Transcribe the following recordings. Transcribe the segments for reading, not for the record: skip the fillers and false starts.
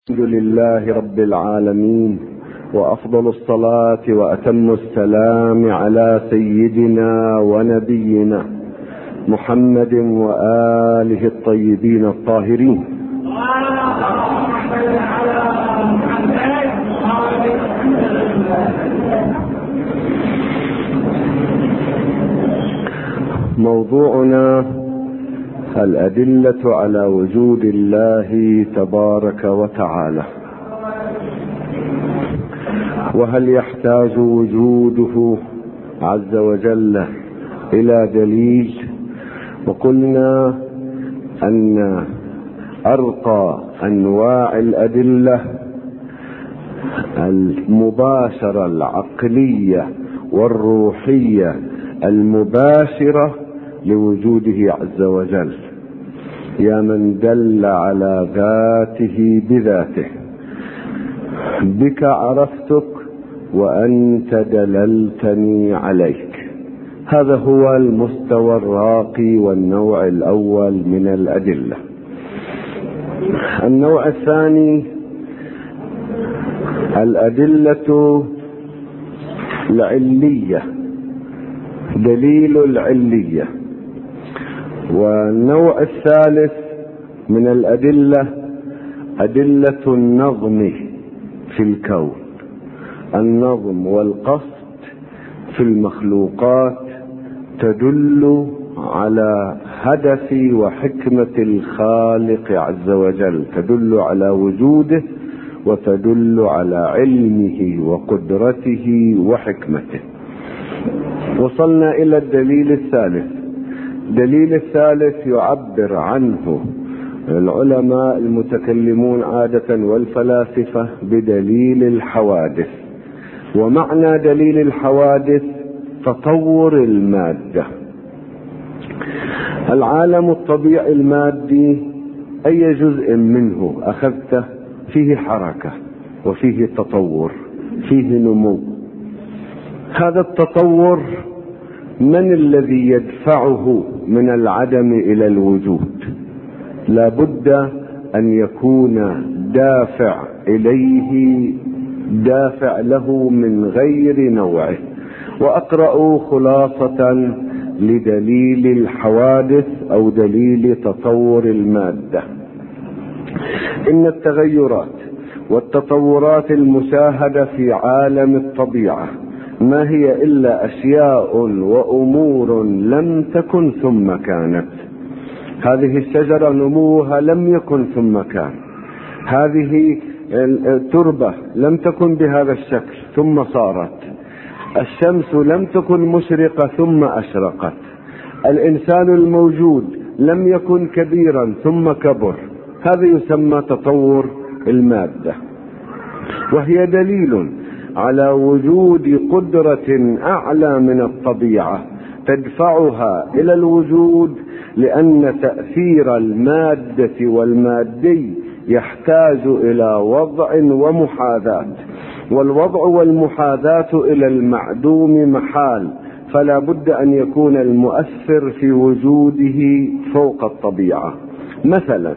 الحمد لله رب العالمين، وأفضل الصلاة وأتم السلام على سيدنا ونبينا محمد وآله الطيبين الطاهرين. موضوعنا الأدلة على وجود الله تبارك وتعالى، وهل يحتاج وجوده عز وجل إلى دليل؟ وقلنا أن أرقى أنواع الأدلة المباشرة العقلية والروحية المباشرة لوجوده عز وجل. يا من دل على ذاته بذاته، بك عرفتك وأنت دللتني عليك. هذا هو المستوى الراقي والنوع الأول من الأدلة. النوع الثاني الأدلة العلية، دليل العلية. والنوع الثالث من الأدلة أدلة النظم في الكون، النظم والقصد في المخلوقات تدل على هدف وحكمة الخالق عز وجل، تدل على وجوده وتدل على علمه وقدرته وحكمته. وصلنا إلى الدليل الثالث. الدليل الثالث يعبر عنه العلماء المتكلمون عادة والفلاسفة بدليل الحوادث. ومعنى دليل الحوادث تطور المادة. العالم الطبيعي المادي أي جزء منه أخذته فيه حركة وفيه تطور، فيه نمو. هذا التطور من الذي يدفعه من العدم إلى الوجود؟ لا بد أن يكون دافع إليه، دافع له من غير نوعه. وأقرأ خلاصة لدليل الحوادث أو دليل تطور المادة. إن التغيرات والتطورات المشاهدة في عالم الطبيعة ما هي إلا أشياء وأمور لم تكن ثم كانت. هذه الشجرة نموها لم يكن ثم كان، هذه التربة لم تكن بهذا الشكل ثم صارت، الشمس لم تكن مشرقة ثم أشرقت، الإنسان الموجود لم يكن كبيرا ثم كبر. هذا يسمى تطور المادة، وهي دليل على وجود قدرة أعلى من الطبيعة تدفعها إلى الوجود، لأن تأثير المادة والمادي يحتاج إلى وضع ومحاذاة، والوضع والمحاذاة إلى المعدوم محال، فلا بد أن يكون المؤثر في وجوده فوق الطبيعة. مثلا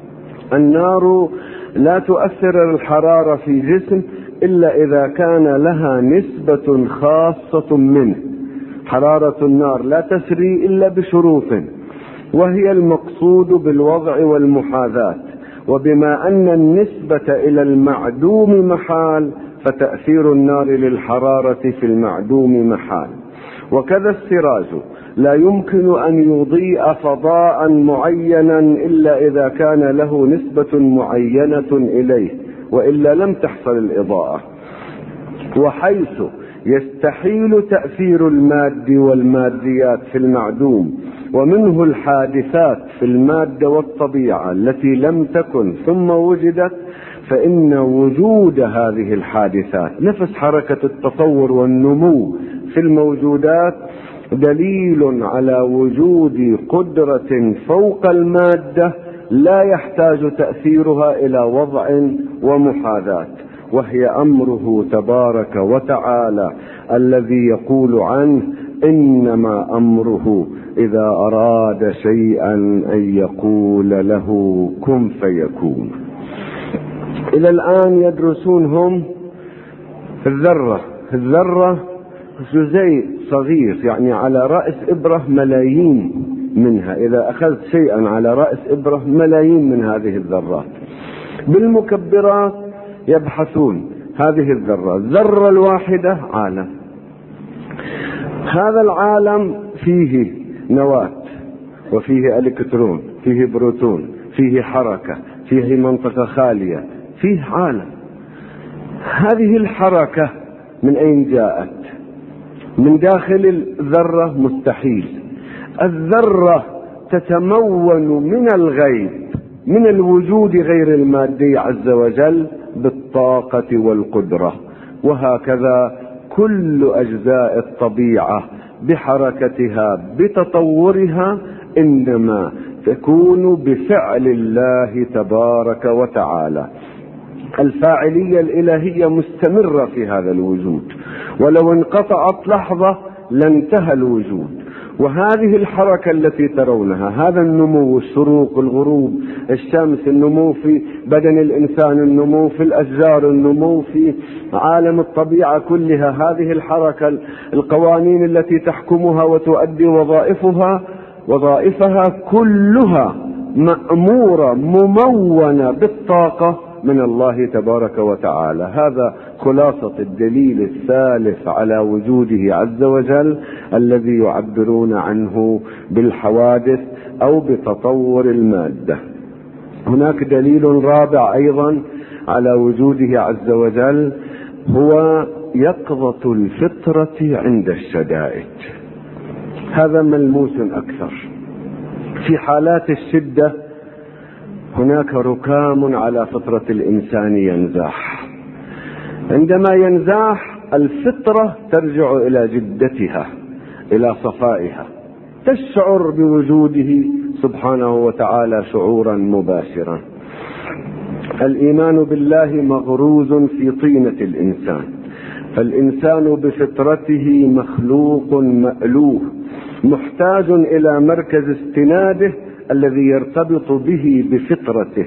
النار لا تؤثر الحرارة في جسم إلا إذا كان لها نسبة خاصة منه. حرارة النار لا تسري إلا بشروط، وهي المقصود بالوضع والمحاذاة. وبما أن النسبة إلى المعدوم محال، فتأثير النار للحرارة في المعدوم محال. وكذا السراج لا يمكن أن يضيء فضاء معينا إلا إذا كان له نسبة معينة إليه، وإلا لم تحصل الإضاءة. وحيث يستحيل تأثير الماد والماديات في المعدوم، ومنه الحادثات في المادة والطبيعة التي لم تكن ثم وجدت، فإن وجود هذه الحادثات نفس حركة التطور والنمو في الموجودات دليل على وجود قدرة فوق المادة لا يحتاج تأثيرها إلى وضع ومحاذاة، وهي أمره تبارك وتعالى الذي يقول عنه: إنما أمره إذا أراد شيئا أن يقول له كن فيكون. إلى الآن يدرسونهم الذرة جزيء صغير، يعني على رأس إبرة ملايين منها، إذا أخذت شيئا على رأس إبرة ملايين من هذه الذرات. بالمكبرات يبحثون هذه الذرة الواحدة عالم. هذا العالم فيه نواة، وفيه إلكترون، فيه بروتون، فيه حركة، فيه منطقة خالية، فيه عالم. هذه الحركة من أين جاءت؟ من داخل الذرة؟ مستحيل. الذرة تتمون من الغيب، من الوجود غير المادي عز وجل، بالطاقة والقدرة. وهكذا كل أجزاء الطبيعة بحركتها بتطورها إنما تكون بفعل الله تبارك وتعالى. الفاعلية الإلهية مستمرة في هذا الوجود، ولو انقطعت لحظة لانتهى الوجود. وهذه الحركة التي ترونها، هذا النمو، الشروق، الغروب، الشمس، النمو في بدن الإنسان، النمو في الأشجار، النمو في عالم الطبيعة كلها، هذه الحركة، القوانين التي تحكمها وتؤدي وظائفها كلها مأمورة ممونة بالطاقة من الله تبارك وتعالى. هذا خلاصة الدليل الثالث على وجوده عز وجل الذي يعبرون عنه بالحوادث أو بتطور المادة. هناك دليل رابع أيضا على وجوده عز وجل، هو يقظة الفطرة عند الشدائد. هذا ملموس أكثر. في حالات الشدة هناك ركام على فطرة الإنسان ينزاح. عندما ينزاح الفطرة ترجع إلى جدتها، إلى صفائها، تشعر بوجوده سبحانه وتعالى شعورا مباشرا. الإيمان بالله مغروز في طينة الإنسان، فالإنسان بفطرته مخلوق مألوه محتاج إلى مركز استناده الذي يرتبط به بفطرته.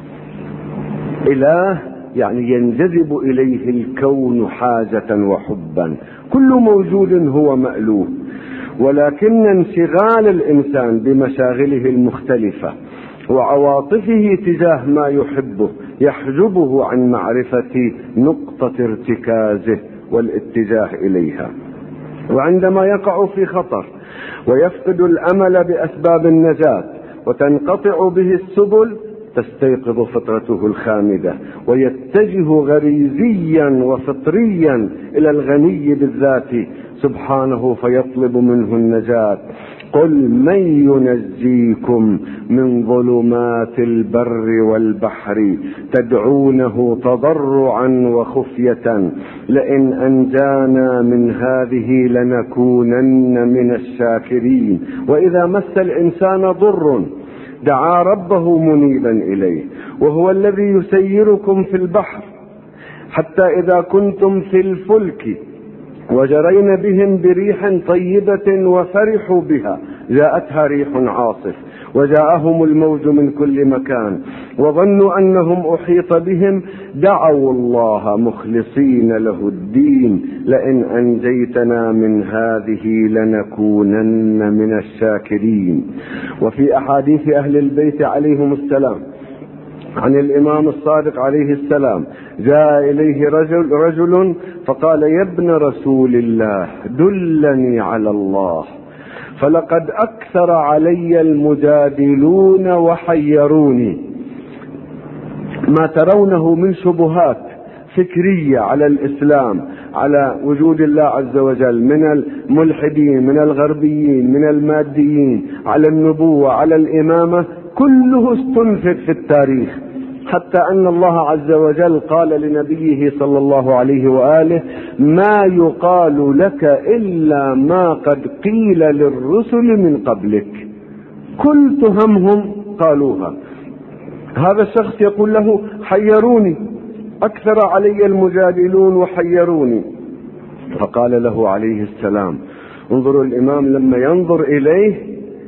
إله يعني ينجذب إليه الكون حاجة وحبا. كل موجود هو مألوه، ولكن انشغال الإنسان بمشاغله المختلفة وعواطفه تجاه ما يحبه يحجبه عن معرفة نقطة ارتكازه والاتجاه إليها. وعندما يقع في خطر ويفقد الأمل بأسباب النجاة وتنقطع به السبل، تستيقظ فطرته الخامدة ويتجه غريزيا وفطريا إلى الغني بالذات سبحانه فيطلب منه النجاة. قل من ينجيكم من ظلمات البر والبحر تدعونه تضرعا وخفية لئن أنجانا من هذه لنكونن من الشاكرين. وإذا مس الإنسان ضر دعا ربه منيبا إليه، وهو الذي يسيركم في البحر حتى إذا كنتم في الفلك وجرين بهم بريح طيبة وفرحوا بها جاءتها ريح عاصف وجاءهم الموج من كل مكان وظنوا أنهم أحيط بهم دعوا الله مخلصين له الدين لئن أنجيتنا من هذه لنكونن من الشاكرين. وفي أحاديث أهل البيت عليهم السلام عن الإمام الصادق عليه السلام جاء إليه رجل فقال: يا ابن رسول الله دلني على الله، فلقد أكثر علي المجادلون وحيروني. ما ترونه من شبهات فكرية على الإسلام، على وجود الله عز وجل، من الملحدين، من الغربيين، من الماديين، على النبوة، على الإمامة، كله استنفذ في التاريخ، حتى أن الله عز وجل قال لنبيه صلى الله عليه وآله: ما يقال لك إلا ما قد قيل للرسل من قبلك. كل تهمهم قالوها. هذا الشخص يقول له: حيروني، أكثر علي المجادلون وحيروني. فقال له عليه السلام: انظروا، الإمام لما ينظر إليه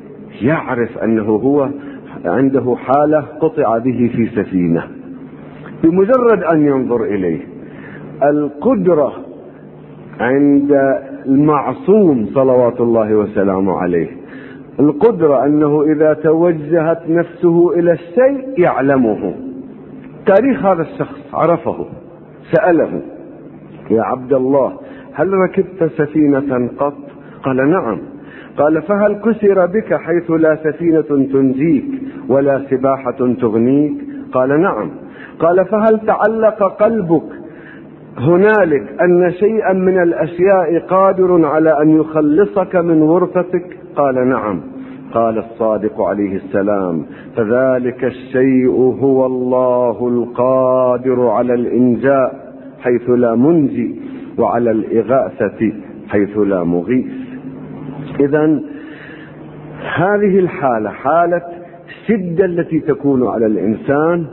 يعرف أنه هو عنده حالة قطع به في سفينة، بمجرد أن ينظر إليه. القدرة عند المعصوم صلوات الله وسلامه عليه، القدرة أنه إذا توجهت نفسه إلى الشيء يعلمه. تاريخ هذا الشخص عرفه، سأله: يا عبد الله، هل ركبت سفينة قط؟ قال: نعم. قال: فهل كسر بك حيث لا سفينة تنجيك ولا سباحة تغنيك؟ قال: نعم. قال: فهل تعلق قلبك هنالك أن شيئا من الأشياء قادر على أن يخلصك من ورطتك؟ قال: نعم. قال الصادق عليه السلام: فذلك الشيء هو الله القادر على الإنجاء حيث لا منجي وعلى الإغاثة حيث لا مغيث. إذن هذه الحالة، حالة الشدة التي تكون على الإنسان،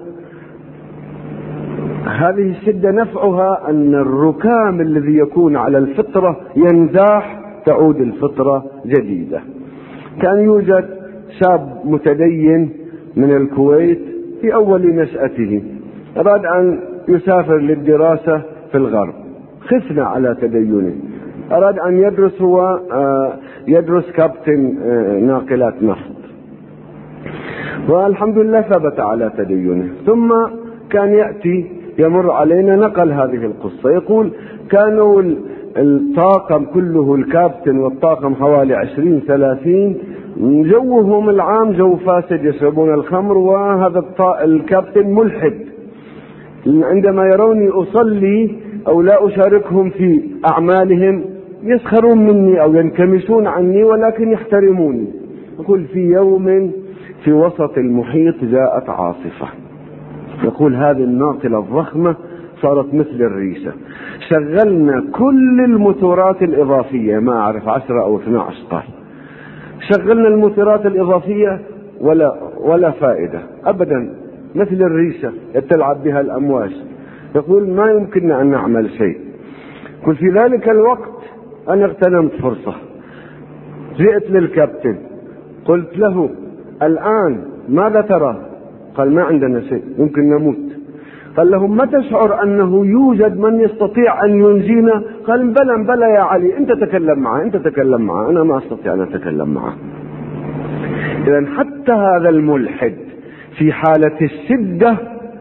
هذه الشدة نفعها أن الركام الذي يكون على الفطرة ينزاح، تعود الفطرة جديدة. كان يوجد شاب متدين من الكويت في أول نشأته، أراد أن يسافر للدراسة في الغرب، خفنا على تدينه، أراد أن يدرس، هو يدرس كابتن ناقلات نفط، والحمد لله ثبت على تدينه. ثم كان يأتي يمر علينا نقل هذه القصة، يقول: كانوا الطاقم كله، الكابتن والطاقم حوالي 20-30، جوهم العام جو فاسد، يشربون الخمر، وهذا الكابتن ملحد. عندما يروني أصلي أو لا أشاركهم في أعمالهم يسخرون مني أو ينكمشون عني، ولكن يحترموني. يقول: في يوم في وسط المحيط جاءت عاصفة، يقول هذه الناقلة الضخمة صارت مثل الريشة، شغلنا كل الموتورات الإضافية، ما أعرف 10 أو 12 قال، شغلنا الموتورات الإضافية ولا فائدة أبدا، مثل الريشة تلعب بها الأمواج. يقول: ما يمكننا أن نعمل شيء. يقول: في ذلك الوقت أنا اغتنمت فرصة، جئت للكابتن قلت له: الآن ماذا ترى؟ قال: ما عندنا شيء، يمكن نموت. قال لهم: ما تشعر أنه يوجد من يستطيع أن ينجينا؟ قال: بلى يا علي، أنت تكلم معه، أنا ما أستطيع أن أتكلم معه. إذن حتى هذا الملحد في حالة الشدة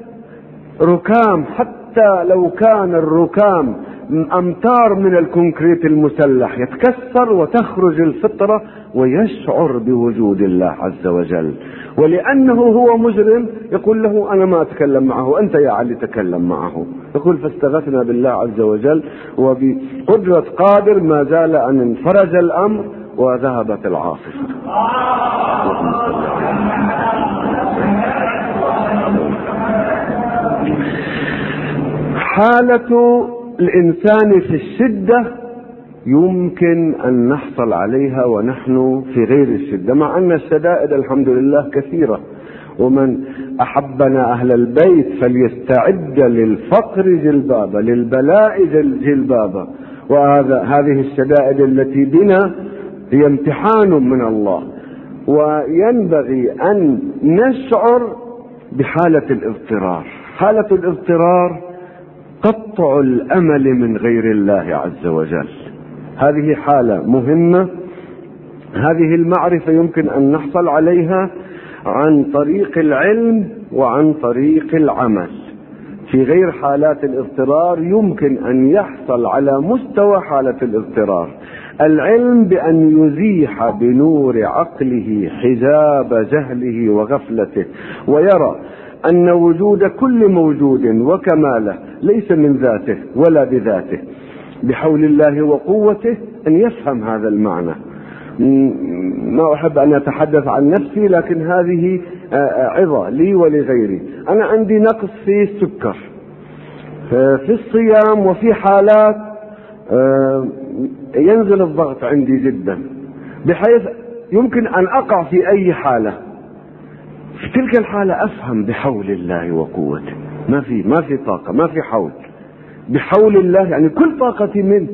ركام، حتى لو كان الركام أمتار من الكونكريت المسلح، يتكسر وتخرج الفطرة ويشعر بوجود الله عز وجل. ولأنه هو مجرم يقول له: أنا ما أتكلم معه، أنت يا علي تكلم معه. يقول: فاستغثنا بالله عز وجل، وبقدرة قادر ما زال أن انفرج الأمر وذهبت العاصفة. حالة الإنسان في الشدة يمكن أن نحصل عليها ونحن في غير الشدة، مع أن الشدائد الحمد لله كثيرة، ومن أحبنا أهل البيت فليستعد للفقر جلبابا، للبلاء جلبابا. وهذه الشدائد التي بنا هي امتحان من الله، وينبغي أن نشعر بحالة الاضطرار. حالة الاضطرار قطع الأمل من غير الله عز وجل، هذه حالة مهمة. هذه المعرفة يمكن أن نحصل عليها عن طريق العلم وعن طريق العمل. في غير حالات الاضطرار يمكن أن يحصل على مستوى حالة الاضطرار العلم بأن يزيح بنور عقله حجاب جهله وغفلته، ويرى أن وجود كل موجود وكماله ليس من ذاته ولا بذاته، بحول الله وقوته. أن يفهم هذا المعنى. ما أحب أن أتحدث عن نفسي، لكن هذه عظة لي ولغيري. أنا عندي نقص في السكر في الصيام، وفي حالات ينزل الضغط عندي جدا، بحيث يمكن أن أقع في أي حالة. في تلك الحالة أفهم بحول الله وقوته، ما في طاقة، ما في حول، بحول الله يعني كل طاقتي منه،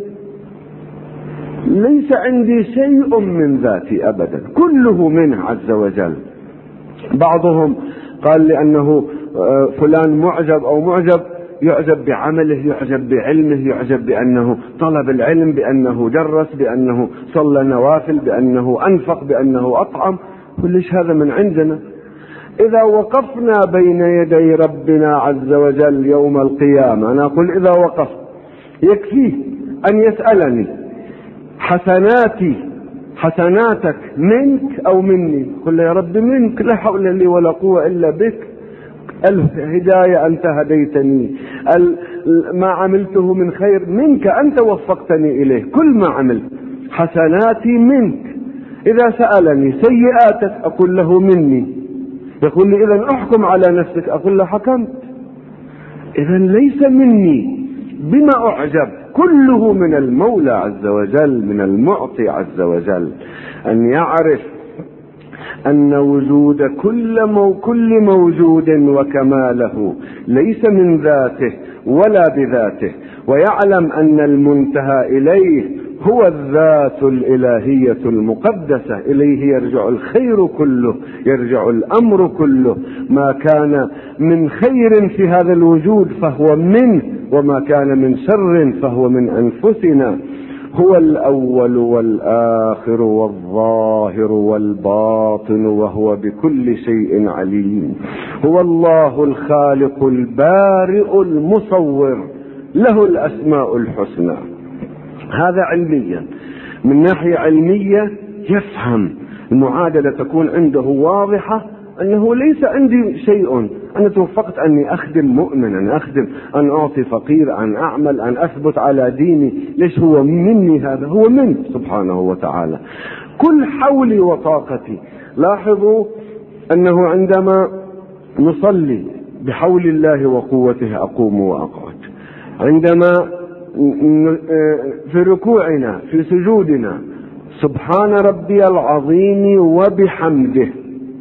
ليس عندي شيء من ذاتي أبدا، كله منه عز وجل. بعضهم قال لأنه فلان معجب أو معجب، يعجب بعمله، يعجب بعلمه، يعجب بأنه طلب العلم، بأنه درس، بأنه صلى نوافل، بأنه أنفق، بأنه أطعم. كل هذا من عندنا. إذا وقفنا بين يدي ربنا عز وجل يوم القيامة، أنا أقول إذا وقف يكفيه أن يسألني حسناتك منك أو مني؟ قل يا رب منك، لا حول لي ولا قوة إلا بك. الهداية أنت هديتني، ما عملته من خير منك أنت وفقتني إليه، كل ما عملت حسناتي منك. إذا سألني سيئاتك أقول له مني. يقول لي إذن أحكم على نفسك، أقول له حكمت. إذن ليس مني، بما أعجب؟ كله من المولى عز وجل، من المعطي عز وجل. أن يعرف أن وجود كل موجود وكماله ليس من ذاته ولا بذاته، ويعلم أن المنتهى إليه هو الذات الإلهية المقدسة، إليه يرجع الخير كله، يرجع الأمر كله. ما كان من خير في هذا الوجود فهو منه، وما كان من شر فهو من أنفسنا. هو الأول والآخر والظاهر والباطن، وهو بكل شيء عليم. هو الله الخالق البارئ المصور، له الأسماء الحسنى. هذا علميا. من ناحية علمية يفهم المعادلة، تكون عنده واضحة، أنه ليس عندي شيء، أنا توفقت أني أخدم مؤمن، أن أعطي فقير، أن أعمل، أن أثبت على ديني. ليش هو مني؟ هذا هو منه سبحانه وتعالى. كل حولي وطاقتي. لاحظوا أنه عندما نصلي بحول الله وقوته أقوم وأقعد، عندما في ركوعنا، في سجودنا، سبحان ربي العظيم وبحمده.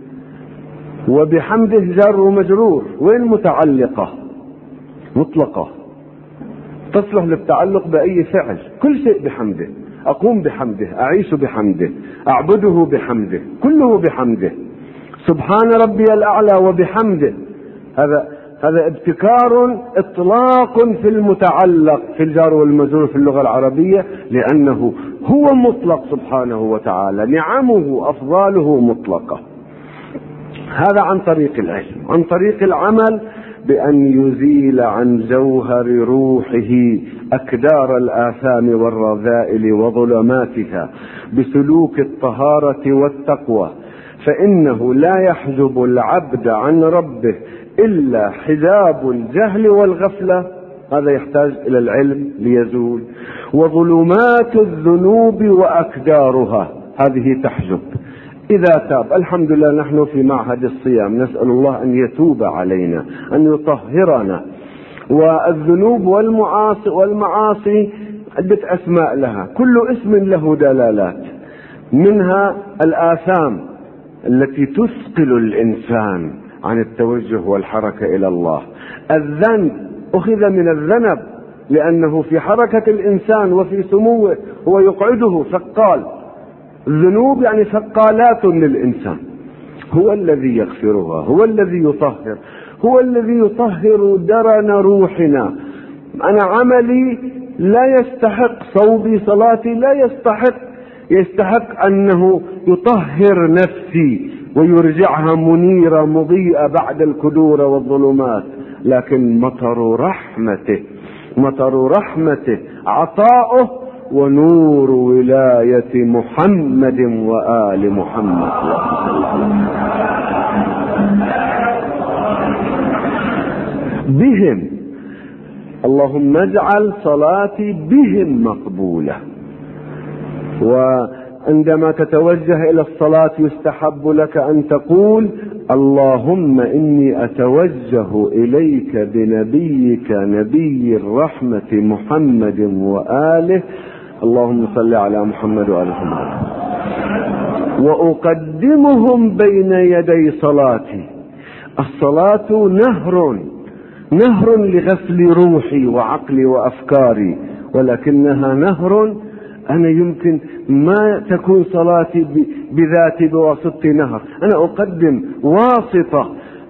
وبحمده جار ومجرور، وين متعلقة؟ مطلقة، تصلح للتعلق بأي فعل. كل شيء بحمده، أقوم بحمده، أعيش بحمده، أعبده بحمده، كله بحمده. سبحان ربي الأعلى وبحمده، هذا ابتكار، اطلاق في المتعلق في الجار والمجرور في اللغة العربية، لأنه هو مطلق سبحانه وتعالى، نعمه أفضاله مطلقة. هذا عن طريق العلم. عن طريق العمل، بأن يزيل عن جوهر روحه أكدار الآثام والرذائل وظلماتها بسلوك الطهارة والتقوى، فإنه لا يحجب العبد عن ربه إلا حجاب الجهل والغفلة، هذا يحتاج إلى العلم ليزول، وظلمات الذنوب وأكدارها، هذه تحجب. إذا تاب، الحمد لله نحن في معهد الصيام، نسأل الله أن يتوب علينا، أن يطهرنا. والذنوب والمعاصي عدة أسماء لها، كل اسم له دلالات، منها الآثام التي تثقل الإنسان عن التوجه والحركة إلى الله. الذنب أخذ من الذنب، لأنه في حركة الإنسان وفي سموه هو يقعده ثقال. الذنوب يعني ثقالات للإنسان، هو الذي يغفرها، هو الذي يطهر، هو الذي يطهر درن روحنا. أنا عملي لا يستحق، صومي صلاتي لا يستحق أنه يطهر نفسي ويرجعها منيرة مضيئة بعد الكدور والظلمات، لكن مطر رحمته عطاؤه ونور ولاية محمد وآل محمد. بهم، اللهم اجعل صلاتي بهم مقبولة. وعندما تتوجه إلى الصلاة يستحب لك أن تقول: اللهم إني أتوجه إليك بنبيك نبي الرحمة محمد وآله، اللهم صل على محمد وآل محمد، وأقدمهم بين يدي صلاتي. الصلاة نهر لغسل روحي وعقلي وأفكاري، ولكنها نهر. أنا يمكن ما تكون صلاتي بذاتي بواسطة نهر، أنا أقدم واسطة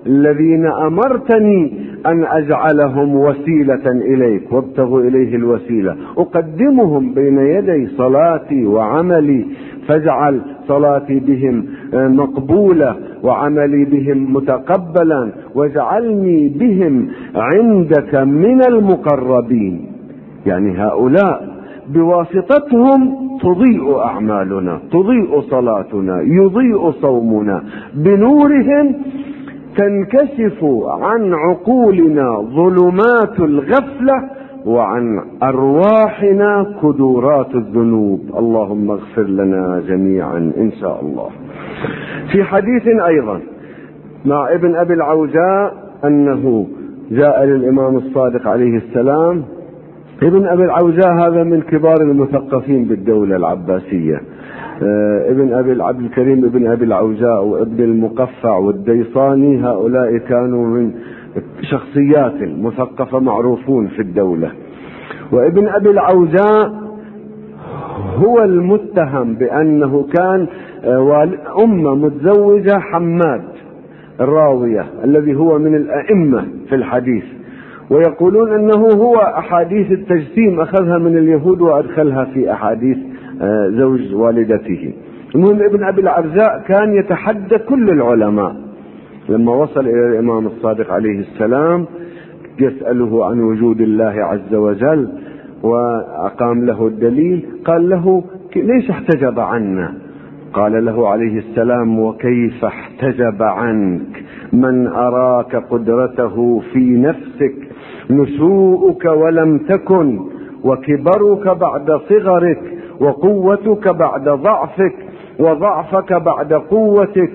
الذين أمرتني أن أجعلهم وسيلة إليك وابتغوا إليه الوسيلة، أقدمهم بين يدي صلاتي وعملي، فاجعل صلاتي بهم مقبولة وعملي بهم متقبلا، واجعلني بهم عندك من المقربين. يعني هؤلاء بواسطتهم تضيء أعمالنا، تضيء صلاتنا، يضيء صومنا، بنورهم تنكشف عن عقولنا ظلمات الغفلة، وعن أرواحنا كدورات الذنوب. اللهم اغفر لنا جميعا إن شاء الله. في حديث أيضا مع ابن أبي العوجاء أنه جاء للإمام الصادق عليه السلام. ابن أبي العوجاء هذا من كبار المثقفين بالدولة العباسية. ابن أبي عبد الكريم ابن أبي العوجاء وابن المقفع والديصاني، هؤلاء كانوا من شخصيات مثقفة معروفون في الدولة. وابن أبي العوجاء هو المتهم بأنه كان أمه متزوجة حماد الراوية الذي هو من الأئمة في الحديث، ويقولون أنه هو أحاديث التجسيم أخذها من اليهود وأدخلها في أحاديث زوج والدته. المهم ابن أبي العوجاء كان يتحدى كل العلماء. لما وصل إلى الإمام الصادق عليه السلام يسأله عن وجود الله عز وجل وأقام له الدليل، قال له ليش احتجب عنا؟ قال له عليه السلام وكيف احتجب عنك من أراك قدرته في نفسك، نشوءك ولم تكن، وكبرك بعد صغرك، وقوتك بعد ضعفك، وضعفك بعد قوتك،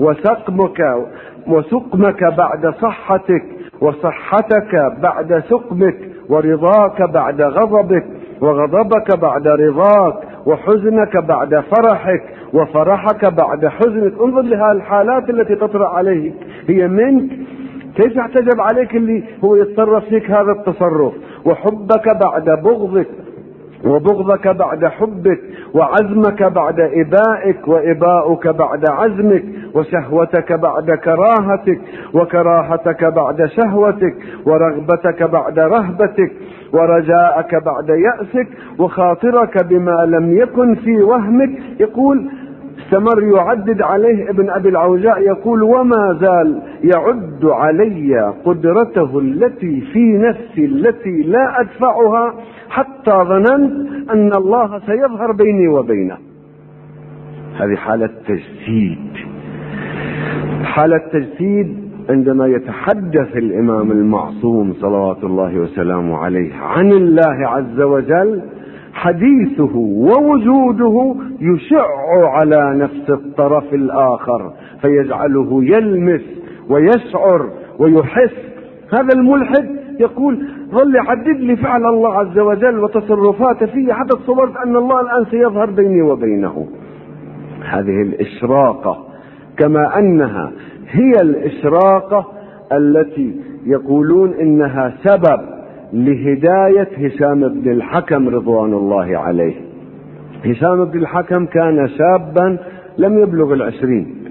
وسقمك بعد صحتك، وصحتك بعد سقمك، ورضاك بعد غضبك، وغضبك بعد رضاك، وحزنك بعد فرحك، وفرحك بعد حزنك. انظر لها الحالات التي تطرأ عليك، هي منك. كيف احتجب عليك اللي هو يتصرف فيك هذا التصرف؟ وحبك بعد بغضك، وبغضك بعد حبك، وعزمك بعد إبائك، وإباؤك بعد عزمك، وشهوتك بعد كراهتك، وكراهتك بعد شهوتك، ورغبتك بعد رهبتك، ورجاءك بعد يأسك، وخاطرك بما لم يكن في وهمك. يقول استمر يعدد عليه ابن أبي العوجاء، يقول وما زال يعد علي قدرته التي في نفسي التي لا أدفعها، حتى ظننت أن الله سيظهر بيني وبينه. هذه حالة تجسيد. حالة تجسيد عندما يتحدث الإمام المعصوم صلوات الله وسلامه عليه عن الله عز وجل، حديثه ووجوده يشع على نفس الطرف الآخر فيجعله يلمس ويشعر ويحس. هذا الملحد يقول ظل يحدد لي فعل الله عز وجل وتصرفاته فيه حتى تصورت أن الله الآن سيظهر بيني وبينه. هذه الإشراقة، كما أنها هي الإشراقة التي يقولون إنها سبب لهداية هشام بن الحكم رضوان الله عليه. هشام بن الحكم كان شابا لم يبلغ 20،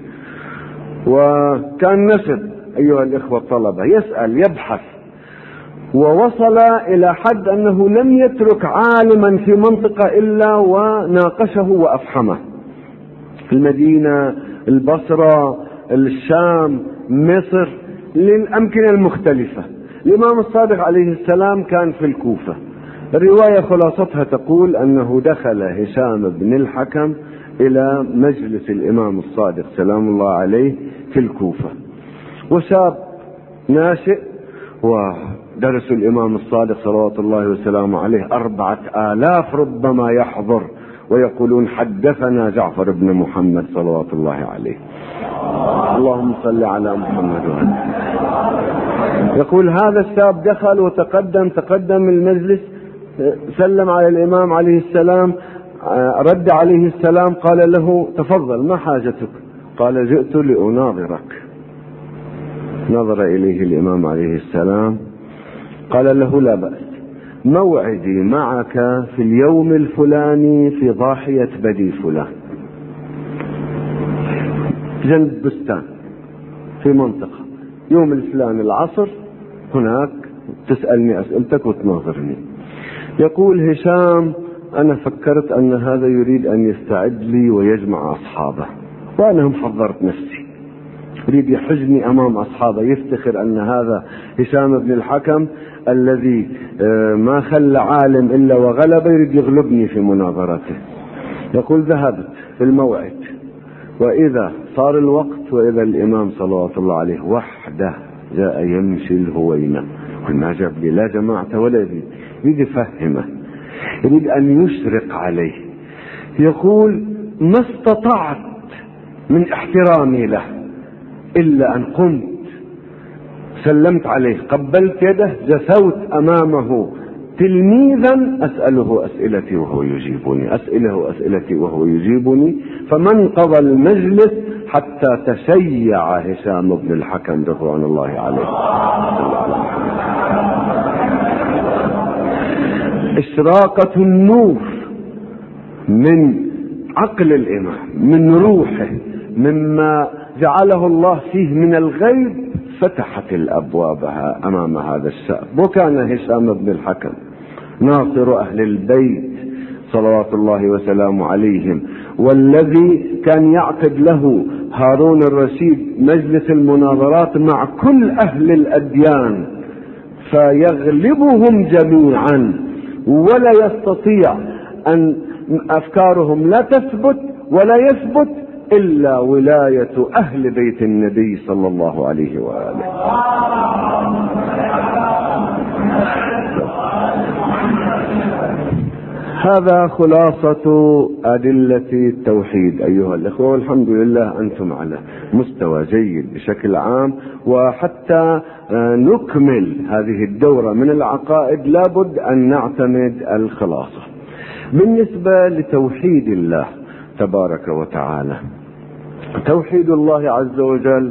وكان نشط أيها الإخوة الطلبة، يسأل يبحث، ووصل إلى حد أنه لم يترك عالما في منطقة إلا وناقشه وأفحمه. المدينة، البصرة، الشام، مصر، للأمكنة المختلفة. الإمام الصادق عليه السلام كان في الكوفة. الرواية خلاصتها تقول أنه دخل هشام بن الحكم إلى مجلس الإمام الصادق سلام الله عليه في الكوفة، وشاب ناشئ، ودرس الإمام الصادق صلوات الله وسلامه عليه 4000 ربما يحضر، ويقولون حدثنا جعفر بن محمد صلوات الله عليه. اللهم صل على محمد وعلى. يقول هذا الشاب دخل وتقدم المجلس، سلم على الإمام عليه السلام، رد عليه السلام، قال له تفضل ما حاجتك؟ قال جئت لأناظرك. نظر إليه الإمام عليه السلام، قال له لا بأس، موعدي معك في اليوم الفلاني في ضاحية بدي فلان، جنب بستان في منطقة، يوم الفلاني العصر هناك تسألني أسئلتك وتناظرني. يقول هشام: أنا فكرت أن هذا يريد أن يستعد لي ويجمع أصحابه، وأنا محضرت نفسي، يريد يحجني أمام أصحابه، يفتخر أن هذا هشام بن الحكم الذي ما خلى عالم إلا وغلب يريد يغلبني في مناظرته. يقول: ذهبت في الموعد، وإذا صار الوقت وإذا الإمام صلوات الله عليه وحده جاء يمشي الهوينة. ما جاب لي لا جماعة ولا يريد يفهمه، يريد أن يشرق عليه. يقول: ما استطعت من احترامي له إلا أن قمت سلمت عليه، قبلت يده، جثوت أمامه تلميذا أسأله أسئلتي وهو يجيبني، أسأله أسئلتي وهو يجيبني. فمن قضى المجلس حتى تشيع هشام بن الحكم رضوان الله عليه. إشراقة النور من عقل الإمام، من روحه، مما جعله الله فيه من الغيب، فتحت الأبواب أمام هذا الشاب. وكان هشام بن الحكم ناصر أهل البيت صلوات الله وسلامه عليهم، والذي كان يعقد له هارون الرشيد مجلس المناظرات مع كل أهل الأديان فيغلبهم جميعا، ولا يستطيع أن أفكارهم لا تثبت ولا يثبت إلا ولاية أهل بيت النبي صلى الله عليه وآله. هذا خلاصة أدلة التوحيد أيها الأخوة، والحمد لله أنتم على مستوى جيد بشكل عام. وحتى نكمل هذه الدورة من العقائد لابد أن نعتمد الخلاصة. بالنسبة لتوحيد الله تبارك وتعالى، توحيد الله عز وجل،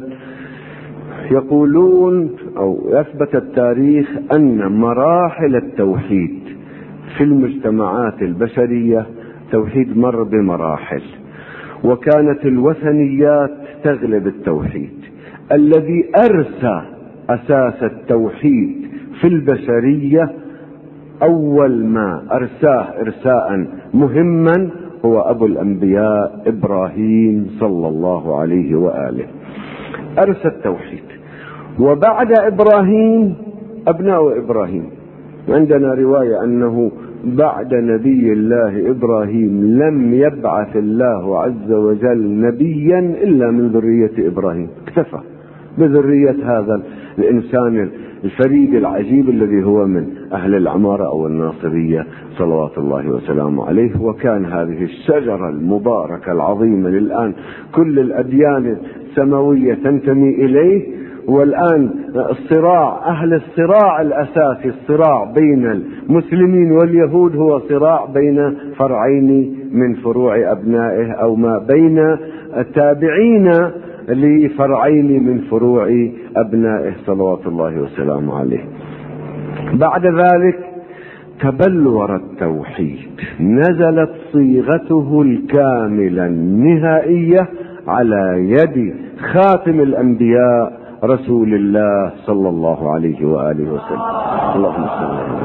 يقولون أو يثبت التاريخ أن مراحل التوحيد في المجتمعات البشرية توحيد مر بمراحل، وكانت الوثنيات تغلب التوحيد. الذي أرسى أساس التوحيد في البشرية أول ما أرساه إرساء مهما هو أبو الأنبياء إبراهيم صلى الله عليه وآله، أرسى التوحيد. وبعد إبراهيم أبناء إبراهيم، عندنا رواية أنه بعد نبي الله إبراهيم لم يبعث الله عز وجل نبيا إلا من ذرية إبراهيم، اكتفى بذرية هذا الإنسان الفريد العجيب الذي هو من أهل العمارة أو الناصرية صلوات الله وسلامه عليه. وكان هذه الشجرة المباركة العظيمة للآن كل الأديان السماوية تنتمي إليه. والآن الصراع، أهل الصراع الأساسي، الصراع بين المسلمين واليهود هو صراع بين فرعين من فروع أبنائه، أو ما بين التابعين لفرعين من فروع أبنائه صلوات الله وسلامه عليه. بعد ذلك تبلور التوحيد، نزلت صيغته الكاملة النهائية على يد خاتم الأنبياء رسول الله صلى الله عليه وآله وسلم. اللهم صل على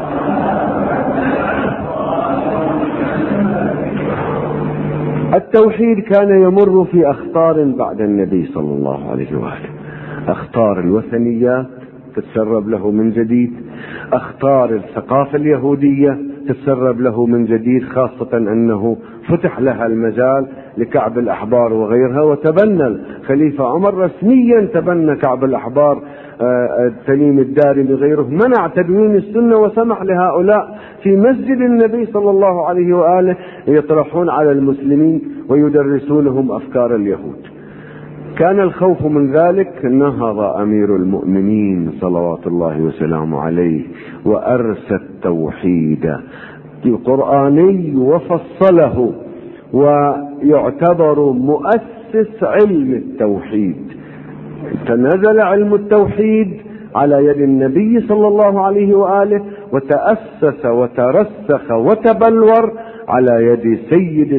التوحيد كان يمر في أخطار بعد النبي صلى الله عليه وآله. أخطار الوثنيات تتسرب له من جديد، أخطار الثقافة اليهودية تتسرب له من جديد، خاصة أنه فتح لها المجال لكعب الأحبار وغيرها. وتبنى الخليفة عمر رسميا، تبنى كعب الأحبار، تميم الدارمي غيره، منع تدوين السنة وسمح لهؤلاء في مسجد النبي صلى الله عليه وآله يطرحون على المسلمين ويدرسونهم أفكار اليهود. كان الخوف من ذلك، نهض أمير المؤمنين صلوات الله وسلامه عليه وأرسى التوحيد القرآني وفصله، ويعتبر مؤسس علم التوحيد. تنزل علم التوحيد على يد النبي صلى الله عليه وآله، وتأسس وترسخ وتبلور على يد سيد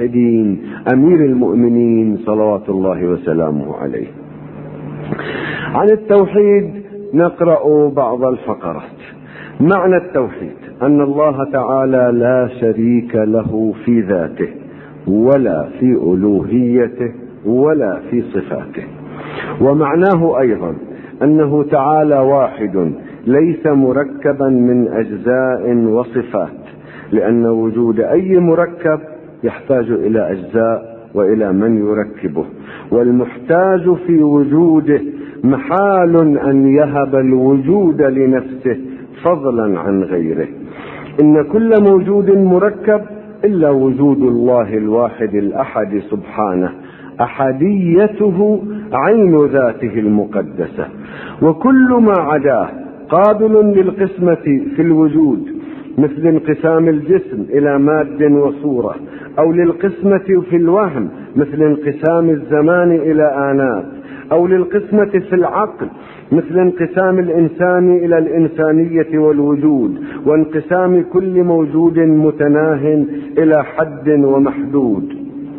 الموحدين أمير المؤمنين صلوات الله وسلامه عليه. عن التوحيد نقرأ بعض الفقرات. معنى التوحيد أن الله تعالى لا شريك له في ذاته ولا في ألوهيته ولا في صفاته. ومعناه أيضا أنه تعالى واحد ليس مركبا من أجزاء وصفات، لأن وجود أي مركب يحتاج إلى أجزاء وإلى من يركبه، والمحتاج في وجوده محال أن يهب الوجود لنفسه فضلا عن غيره. إن كل موجود مركب إلا وجود الله الواحد الأحد سبحانه، أحديته عين ذاته المقدسة، وكل ما عداه قابل للقسمة في الوجود، مثل انقسام الجسم إلى ماد وصورة، أو للقسمة في الوهم مثل انقسام الزمان إلى آنات، أو للقسمة في العقل مثل انقسام الإنسان إلى الإنسانية والوجود، وانقسام كل موجود متناه إلى حد ومحدود.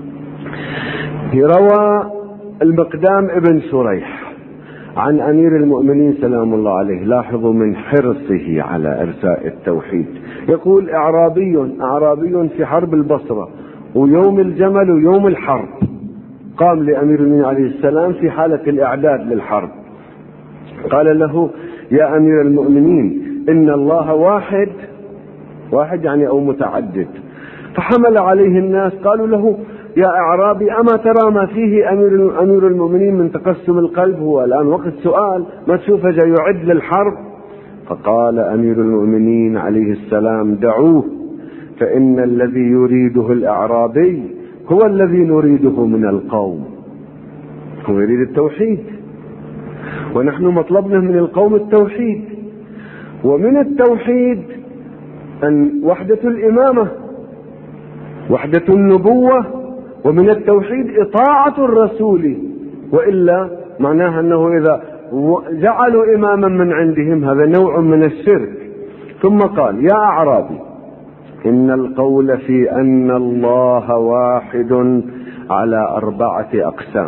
روى المقدام ابن شريح عن أمير المؤمنين سلام الله عليه، لاحظوا من حرصه على إرساء التوحيد، يقول أعرابي في حرب البصرة ويوم الجمل ويوم الحرب، قام لأمير المؤمنين عليه السلام في حالة الإعداد للحرب، قال له: يا أمير المؤمنين إن الله واحد يعني أو متعدد. فحمل عليه الناس، قالوا له: يا أعرابي أما ترى ما فيه أمير المؤمنين من تقسم القلب؟ هو الآن وقت سؤال، ما تشوفه جاي يعد للحرب؟ فقال أمير المؤمنين عليه السلام: دعوه، فإن الذي يريده الأعرابي هو الذي نريده من القوم. هو يريد التوحيد، ونحن مطلبنا من القوم التوحيد، ومن التوحيد أن وحدة الإمامة، وحدة النبوة، ومن التوحيد إطاعة الرسول، وإلا معناها أنه إذا جعلوا إماما من عندهم هذا نوع من الشرك. ثم قال: يا أعرابي إن القول في أن الله واحد على 4 أقسام،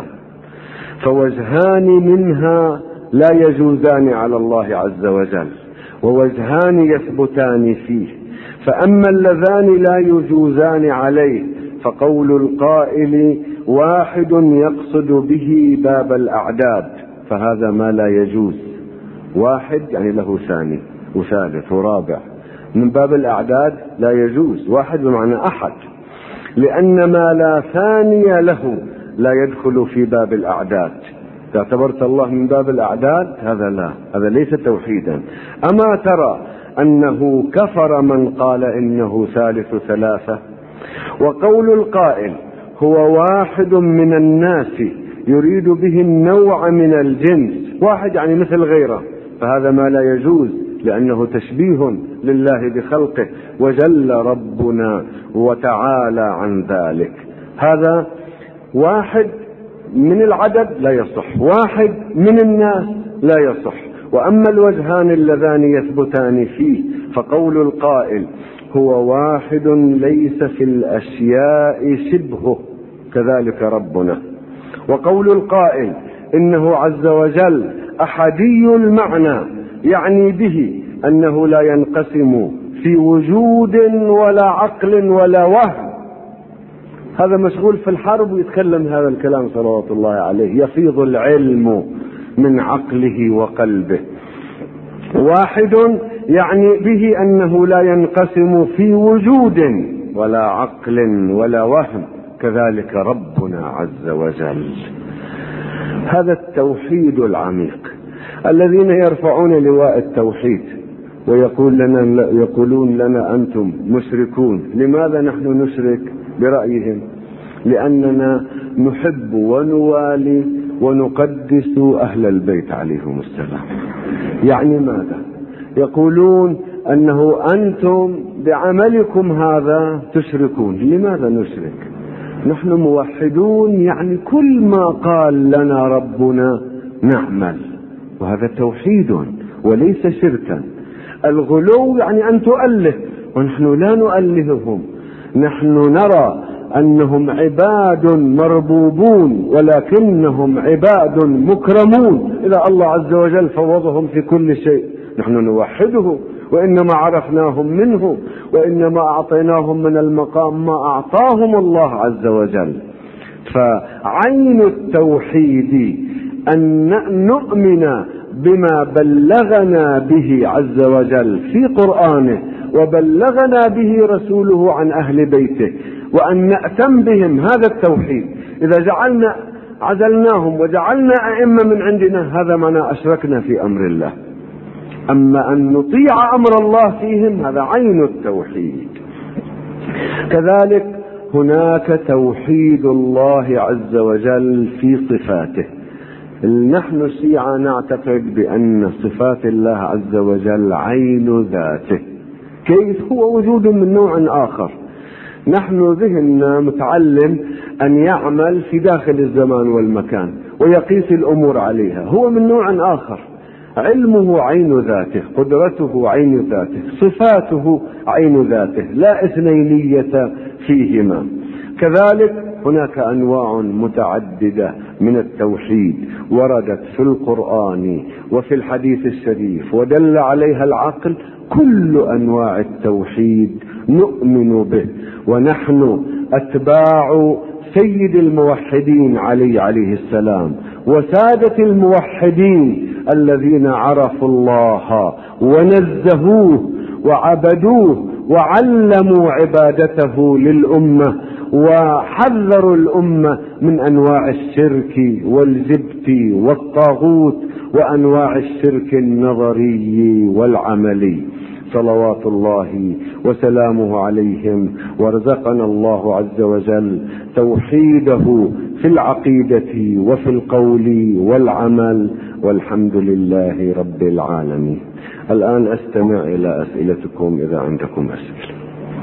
فوجهان منها لا يجوزان على الله عز وجل، ووجهان يثبتان فيه، فأما اللذان لا يجوزان عليه فقول القائل واحد يقصد به باب الأعداد، فهذا ما لا يجوز. واحد يعني له ثاني وثالث ورابع، من باب الأعداد لا يجوز. واحد بمعنى أحد، لأن ما لا ثاني له لا يدخل في باب الأعداد. اعتبرت الله من باب الأعداد، هذا ليس توحيدا. أما ترى أنه كفر من قال إنه ثالث ثلاثة؟ وقول القائل هو واحد من الناس يريد به النوع من الجنس، واحد يعني مثل غيره، فهذا ما لا يجوز، لأنه تشبيه لله بخلقه، وجل ربنا وتعالى عن ذلك. هذا واحد من العدد لا يصح، واحد من الناس لا يصح. وأما الوجهان اللذان يثبتان فيه فقول القائل هو واحد ليس في الأشياء شبهه كذلك ربنا، وقول القائل إنه عز وجل أحدي المعنى يعني به أنه لا ينقسم في وجود ولا عقل ولا وهم. هذا مشغول في الحرب ويتكلم هذا الكلام صلوات الله عليه، يفيض العلم من عقله وقلبه. واحد يعني به أنه لا ينقسم في وجود ولا عقل ولا وهم كذلك ربنا عز وجل. هذا التوحيد العميق. الذين يرفعون لواء التوحيد ويقولون لنا أنتم مشركون. لماذا نحن نشرك؟ برأيهم لأننا نحب ونوالي ونقدس أهل البيت عليهم السلام. يعني ماذا؟ يقولون أنه أنتم بعملكم هذا تشركون. لماذا نشرك؟ نحن موحدون، يعني كل ما قال لنا ربنا نعمل، وهذا توحيد وليس شركا. الغلو يعني أن تؤله، ونحن لا نؤلههم، نحن نرى أنهم عباد مربوبون ولكنهم عباد مكرمون. إذا الله عز وجل فوضهم في كل شيء، نحن نوحده، وإنما عرفناهم منه، وإنما أعطيناهم من المقام ما أعطاهم الله عز وجل. فعين التوحيد أن نؤمن بما بلغنا به عز وجل في قرآنه وبلغنا به رسوله عن أهل بيته، وأن نأتم بهم. هذا التوحيد. إذا عزلناهم وجعلنا أئمة من عندنا، هذا معنى أشركنا في أمر الله. أما أن نطيع أمر الله فيهم، هذا عين التوحيد. كذلك هناك توحيد الله عز وجل في صفاته. نحن الشيعة نعتقد بأن صفات الله عز وجل عين ذاته. كيف؟ هو وجود من نوع آخر. نحن ذهننا متعلم أن يعمل في داخل الزمان والمكان ويقيس الأمور عليها، هو من نوع آخر. علمه عين ذاته، قدرته عين ذاته، صفاته عين ذاته، لا اثنينية فيهما. كذلك هناك أنواع متعددة من التوحيد وردت في القرآن وفي الحديث الشريف ودل عليها العقل. كل أنواع التوحيد نؤمن به، ونحن أتباع سيد الموحدين عليه السلام وسادة الموحدين الذين عرفوا الله ونزهوه وعبدوه وعلموا عبادته للأمة، وحذروا الأمة من أنواع الشرك والجبت والطاغوت وأنواع الشرك النظري والعملي. صلوات الله وسلامه عليهم. وارزقنا الله عز وجل توحيده في العقيدة وفي القول والعمل، والحمد لله رب العالمين. الآن أستمع إلى أسئلتكم إذا عندكم أسئلة.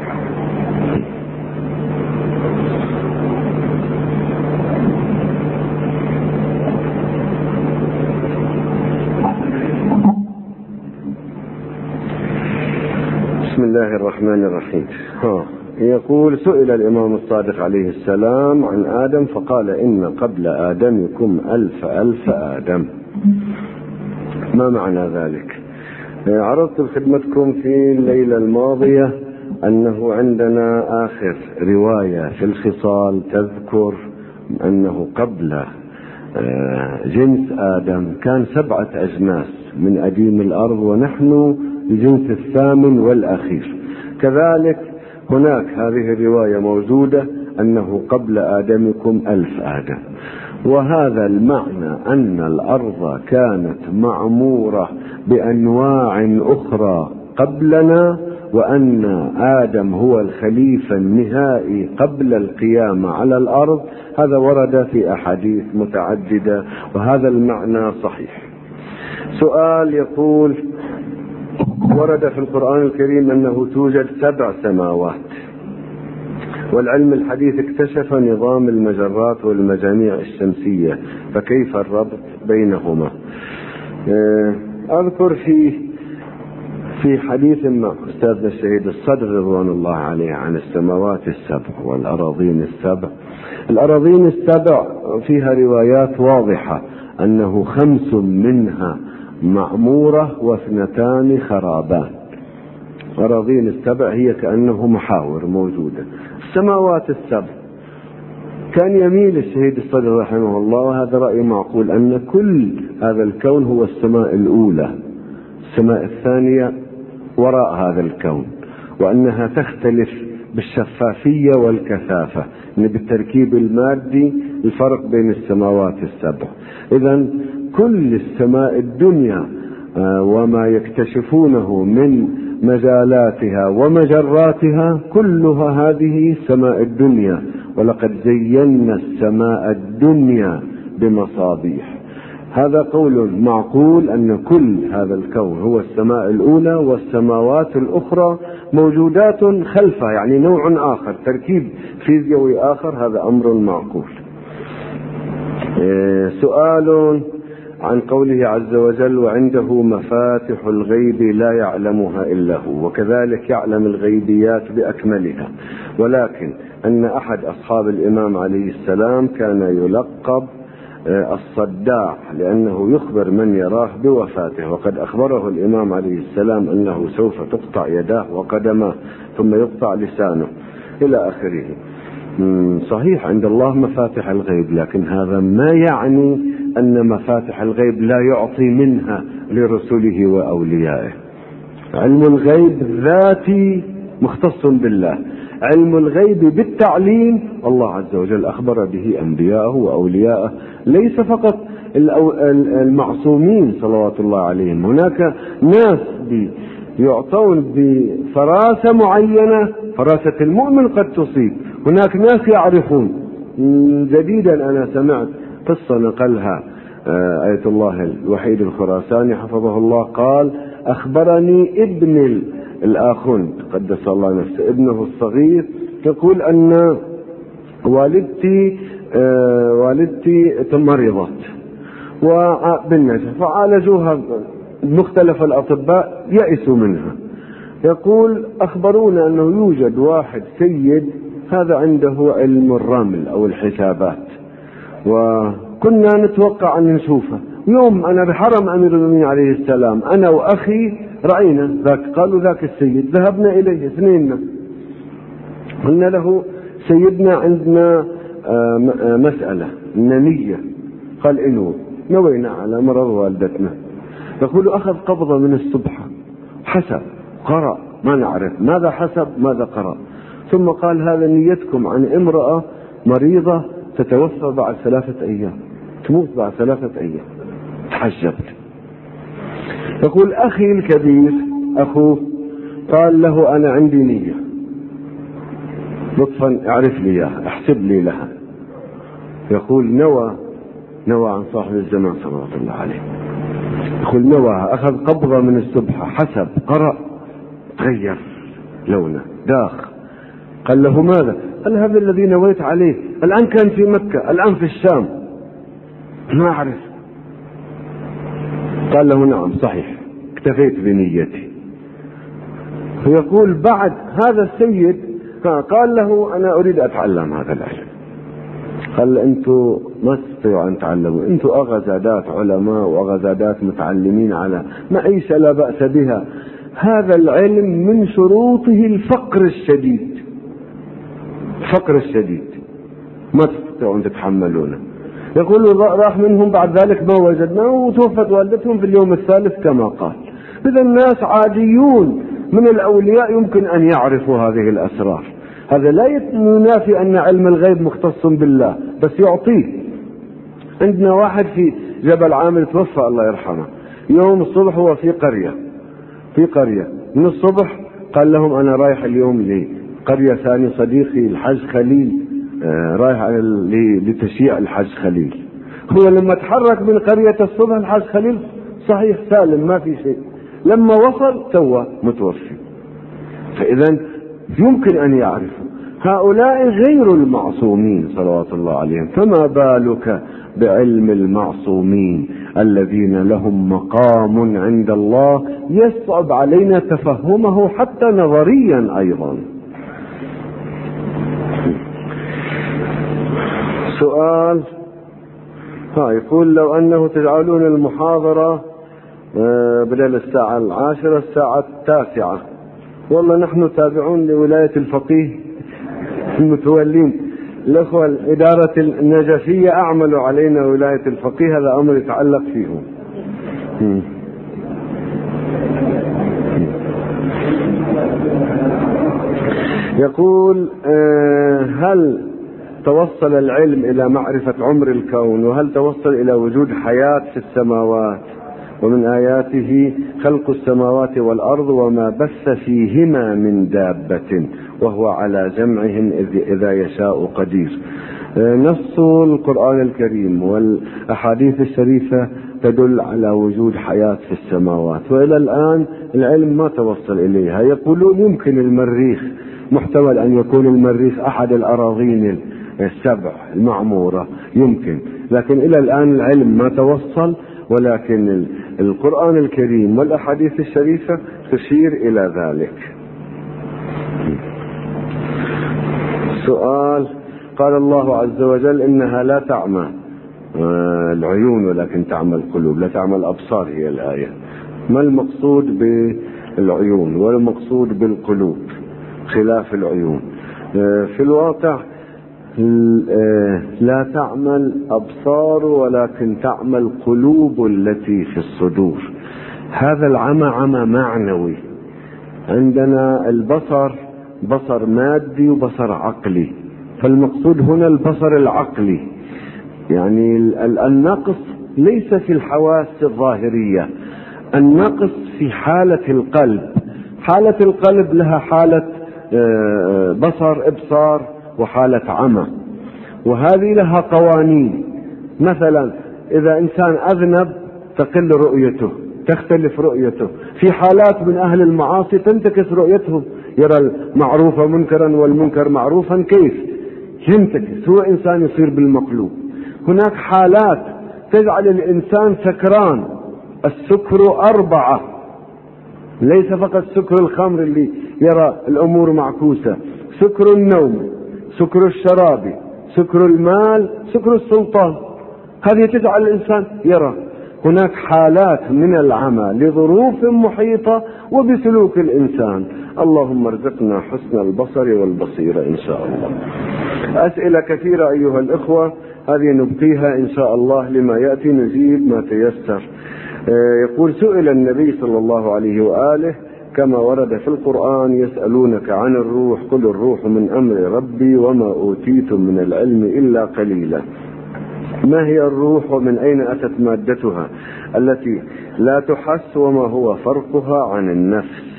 بسم الله الرحمن الرحيم. يقول: سئل الإمام الصادق عليه السلام عن آدم فقال: إن قبل آدمكم 1000 آدم. ما معنى ذلك؟ عرضت لخدمتكم في الليلة الماضية أنه عندنا آخر رواية في الخصال تذكر أنه قبل جنس آدم كان 7 أجناس من أديم الأرض، ونحن الجنس الثامن والأخير. كذلك هناك هذه الرواية موجودة أنه قبل آدمكم 1000 آدم. وهذا المعنى أن الأرض كانت معمورة بأنواع أخرى قبلنا، وأن آدم هو الخليفة النهائي قبل القيامة على الأرض. هذا ورد في أحاديث متعددة، وهذا المعنى صحيح. سؤال يقول: ورد في القرآن الكريم أنه توجد 7 سماوات، والعلم الحديث اكتشف نظام المجرات والمجاميع الشمسية، فكيف الربط بينهما؟ أذكر في حديث مع أستاذنا الشهيد الصدر رضوان الله عليه عن السماوات ال7 والأراضين ال7. الأراضين ال7 فيها روايات واضحة أنه 5 منها معمورة و2 خرابان. أراضين ال7 هي كأنه محاور موجودة. السماوات ال7 كان يميل الشهيد الصدر رحمه الله، وهذا رأي معقول، أن كل هذا الكون هو السماء الأولى، السماء الثانية وراء هذا الكون، وأنها تختلف بالشفافية والكثافة، بالتركيب المادي الفرق بين السماوات ال7. إذن كل السماء الدنيا وما يكتشفونه من مجالاتها ومجراتها كلها هذه سماء الدنيا، ولقد زينا السماء الدنيا بمصابيح. هذا قول معقول أن كل هذا الكون هو السماء الأولى، والسماوات الأخرى موجودات خلفها، يعني نوع آخر، تركيب فيزيائي آخر. هذا أمر معقول. سؤال: عن قوله عز وجل وعنده مفاتح الغيب لا يعلمها إلا هو، وكذلك يعلم الغيبيات بأكملها. ولكن أن أحد أصحاب الإمام عليه السلام كان يلقب الصداع لأنه يخبر من يراه بوفاته، وقد أخبره الإمام عليه السلام أنه سوف تقطع يداه وقدماه ثم يقطع لسانه إلى آخره. صحيح عند الله مفاتح الغيب، لكن هذا ما يعني أن مفاتح الغيب لا يعطي منها لرسله وأوليائه. علم الغيب ذاتي مختص بالله، علم الغيب بالتعليم الله عز وجل أخبر به أنبياءه وأولياءه، ليس فقط المعصومين صلوات الله عليهم. هناك ناس يعطون بفراسة معينة، فراسة المؤمن قد تصيب. هناك ناس يعرفون. جديدا أنا سمعت قصة نقلها آية الله الوحيد الخراساني حفظه الله، قال أخبرني ابن الآخون قدس الله نفسه ابنه الصغير يقول أن والدتي مرضت بالنجف فعالجوها مختلف الأطباء يأسوا منها. يقول أخبرونا أنه يوجد واحد سيد هذا عنده علم الرمل أو الحسابات، وكنا نتوقع أن نشوفه. يوم أنا بحرم أمير المؤمنين عليه السلام أنا وأخي رأينا ذاك، قالوا ذاك السيد، ذهبنا إليه اثنيننا قلنا له سيدنا عندنا مسألة نية. قال إنه نوينا على مرض والدتنا. يقول أخذ قبضة من السبحة، حسب قرأ، ما نعرف ماذا حسب ماذا قرأ، ثم قال هذا نيتكم عن امرأة مريضة تتوفى بعد 3 أيام، تموت بعد 3 أيام. تحجبت. يقول أخي الكبير أخوه قال له أنا عندي نية، لطفا اعرف لي اياها، احسب لي لها. يقول نوى عن صاحب الزمان صلى الله عليه، يقول نوى، أخذ قبضة من السبحة، حسب قرأ، غير لونه، داخ. قال له ماذا؟ قال هذا الذي نويت عليه، الآن كان في مكة الآن في الشام، ما أعرف. قال له نعم صحيح اكتفيت بنيتي. فيقول بعد هذا السيد قال له أنا أريد أتعلم هذا العلم. قال أنتوا ما تستطيعوا أن تعلموا، أنتوا أغزادات علماء وأغزادات متعلمين على معيشة لا بأس بها. هذا العلم من شروطه الفقر الشديد، الفقر الشديد ما تستطيعون تتحملونه. يقولوا راح منهم بعد ذلك ما وجدناه، وتوفت والدتهم في اليوم الثالث كما قال. إذا الناس عاديون من الأولياء يمكن أن يعرفوا هذه الأسرار. هذا لا ينافي أن علم الغيب مختص بالله، بس يعطيه. عندنا واحد في جبل عامر توفى الله يرحمه، يوم الصبح هو في قرية من الصبح قال لهم أنا رايح اليوم لقرية ثانية، صديقي الحاج خليل رايح لتشييع الحاج خليل. هو لما تحرك من قرية الصبح الحاج خليل صحيح سالم ما في شيء، لما وصل توه متوفي. فإذا يمكن أن يعرفوا. هؤلاء غير المعصومين صلوات الله عليهم، فما بالك بعلم المعصومين الذين لهم مقام عند الله يصعب علينا تفهمه حتى نظريا أيضا. سؤال يقول لو أنه تجعلون المحاضرة بدل الساعة 10 الساعة 9. والله نحن تابعون لولاية الفقيه المتولين الأخوة الإدارة النجفية أعملوا علينا ولاية الفقيه، هذا أمر يتعلق فيهم. يقول هل توصل العلم إلى معرفة عمر الكون، وهل توصل إلى وجود حياة في السماوات؟ ومن آياته خلق السماوات والأرض وما بث فيهما من دابة وهو على جمعهم إذا يشاء قدير. نص القرآن الكريم والأحاديث الشريفة تدل على وجود حياة في السماوات، وإلى الآن العلم ما توصل إليها. يقولون يمكن المريخ، محتمل أن يكون المريخ أحد الأراضين 7 المعمورة، يمكن، لكن إلى الآن العلم ما توصل. ولكن القرآن الكريم والأحاديث الشريفة تشير إلى ذلك. سؤال: قال الله عز وجل إنها لا تعمى العيون ولكن تعمى القلوب، لا تعمى الأبصار هي الآية. ما المقصود بالعيون والمقصود بالقلوب؟ خلاف العيون. في الواقع لا تعمى الأبصار ولكن تعمى القلوب التي في الصدور. هذا العمى عمى معنوي. عندنا البصر بصر مادي وبصر عقلي، فالمقصود هنا البصر العقلي. يعني النقص ليس في الحواس الظاهرية، النقص في حالة القلب. حالة القلب لها حالة بصر إبصار وحالة عمى، وهذه لها قوانين. مثلا إذا إنسان أذنب تقل رؤيته، تختلف رؤيته. في حالات من أهل المعاصي تنتكس رؤيتهم، يرى المعروف منكرا والمنكر معروفا، كيف ينتكس؟ هو إنسان يصير بالمقلوب. هناك حالات تجعل الإنسان سكران. السكر 4، ليس فقط سكر الخمر اللي يرى الأمور معكوسة، سكر النوم، سكر الشراب، سكر المال، سكر السلطان. هذه تجعل الإنسان يرى. هناك حالات من العمى لظروف محيطة وبسلوك الإنسان. اللهم ارزقنا حسن البصر والبصيرة إن شاء الله. أسئلة كثيرة أيها الإخوة، هذه نبقيها إن شاء الله لما يأتي، نجيب ما تيسر. يقول: سئل النبي صلى الله عليه وآله كما ورد في القرآن: يسألونك عن الروح قل الروح من أمر ربي وما أوتيتم من العلم إلا قليلا. ما هي الروح ومن أين أتت مادتها التي لا تحس وما هو فرقها عن النفس؟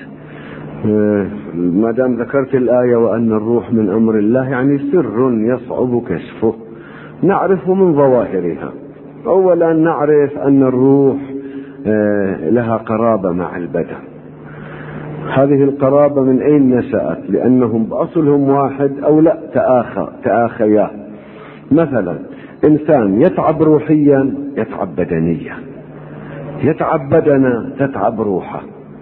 ما دام ذكرت الآية وأن الروح من أمر الله، يعني سر يصعب كشفه، نعرفه من ظواهرها. أولا نعرف أن الروح لها قرابة مع البدن. هذه القرابة من أين نشأت؟ لأنهم بأصلهم واحد أو لا تآخيا. مثلا إنسان يتعب روحيا يتعب بدنيا، يتعب بدنا تتعب روحه.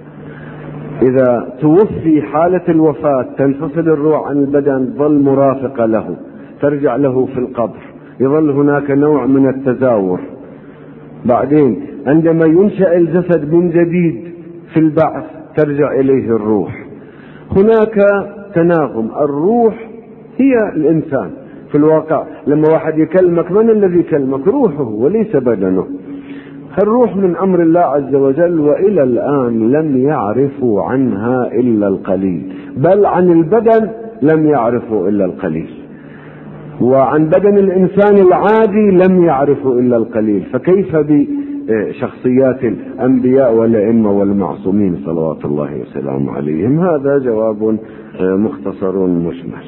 إذا توفي حالة الوفاة تنفصل الروح عن البدن، ظل مرافقة له، ترجع له في القبر، يظل هناك نوع من التزاور. بعدين عندما ينشأ الجسد من جديد في البعث ترجع إليه الروح. هناك تناغم. الروح هي الإنسان في الواقع. لما واحد يكلمك، من الذي يكلمك؟ روحه وليس بدنه. الروح من أمر الله عز وجل، وإلى الآن لم يعرفوا عنها إلا القليل، بل عن البدن لم يعرفوا إلا القليل، وعن بدن الإنسان العادي لم يعرفوا إلا القليل، فكيف بشخصيات الأنبياء والأئمة والمعصومين صلوات الله وسلامه عليهم؟ هذا جواب مختصر مشمل.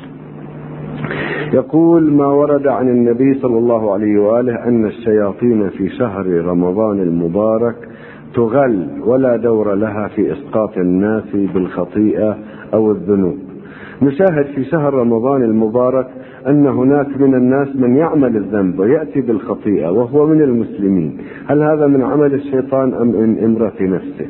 يقول: ما ورد عن النبي صلى الله عليه وآله أن الشياطين في شهر رمضان المبارك تغل ولا دور لها في إسقاط الناس بالخطيئة أو الذنوب. نشاهد في شهر رمضان المبارك أن هناك من الناس من يعمل الذنب ويأتي بالخطيئة وهو من المسلمين. هل هذا من عمل الشيطان أم من إمرة نفسه؟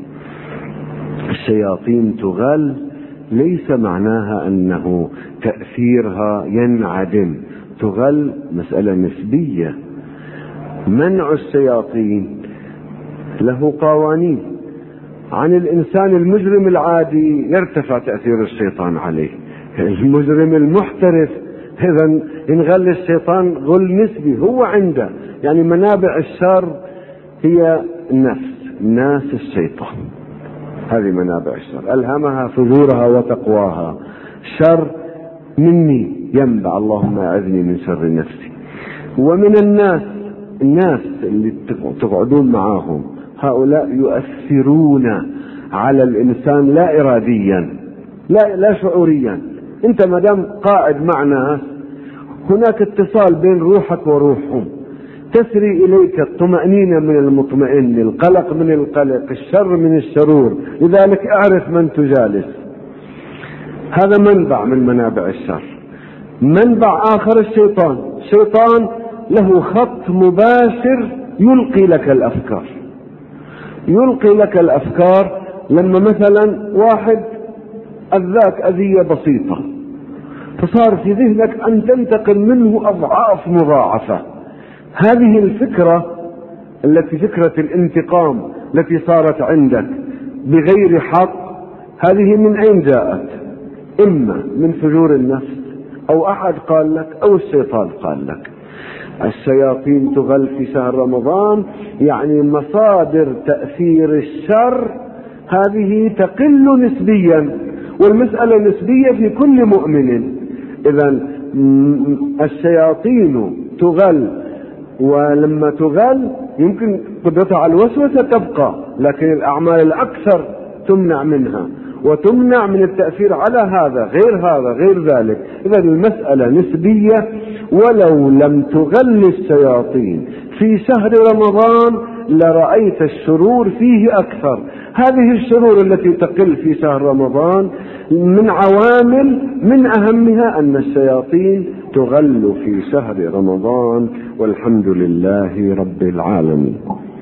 الشياطين تغل ليس معناها أنه تأثيرها ينعدم، تغل مسألة نسبية. منع الشياطين له قوانين. عن الإنسان المجرم العادي يرتفع تأثير الشيطان عليه. المجرم المحترف إذن ينغل الشيطان غل نسبي، هو عنده يعني منابع الشر هي الناس الشيطان، هذه منابع الشر، ألهمها فجورها وتقواها. شر مني ينبع، اللهم أعذني من شر نفسي. ومن الناس اللي تقعدون معاهم، هؤلاء يؤثرون على الإنسان لا إراديا، لا شعوريا. أنت مدام قاعد مع ناس هناك اتصال بين روحك وروحهم، تسري إليك الطمأنينة من المطمئن، القلق من القلق، الشر من الشرور. لذلك اعرف من تجالس. هذا منبع من منابع الشر. منبع آخر الشيطان له خط مباشر يلقي لك الأفكار. يلقي لك الأفكار. لما مثلا واحد أذاك أذية بسيطة فصار في ذهنك أن تنتقم منه أضعاف مضاعفة، هذه الفكرة التي فكرة الانتقام التي صارت عندك بغير حق، هذه من أين جاءت؟ إما من فجور النفس، أو أحد قال لك، أو الشيطان قال لك. الشياطين تغل في شهر رمضان، يعني مصادر تأثير الشر هذه تقل نسبيا، والمسألة نسبية في كل مؤمن. إذن الشياطين تغل، ولما تغل يمكن قدرتها على الوسوسة تبقى، لكن الأعمال الأكثر تمنع منها، وتمنع من التأثير على هذا غير ذلك. إذا المسألة نسبية. ولو لم تغل الشياطين في شهر رمضان لرأيت الشرور فيه أكثر. هذه الشرور التي تقل في شهر رمضان من عوامل من أهمها أن الشياطين تغل في شهر رمضان، والحمد لله رب العالمين.